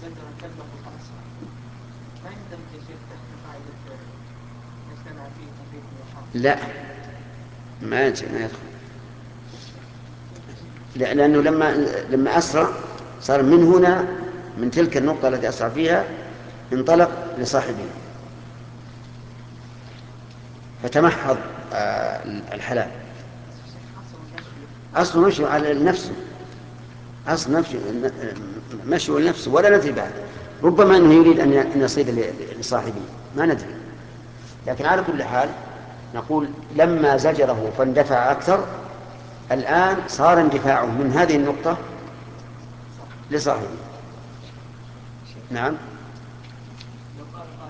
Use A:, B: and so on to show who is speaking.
A: شجرة كلبه الأسرع ما يندمج يا شيخ تحت قاعدة مجتمع فيه تفريق وحرب؟
B: لا، ما يدخل. لأنه لما أسرع صار من هنا، من تلك النقطة التي أسرع فيها انطلق لصاحبه فتمحض الحلال. أصل مشي على نفسه، أصل نفسه مشي لنفسه ولا ندري بعد. ربما أنه يريد أن يصيد لصاحبه، ما ندري. لكن على كل حال نقول لما زجره فاندفع أكثر، الآن صار اندفاعه من هذه النقطة لصاحبه. نعم.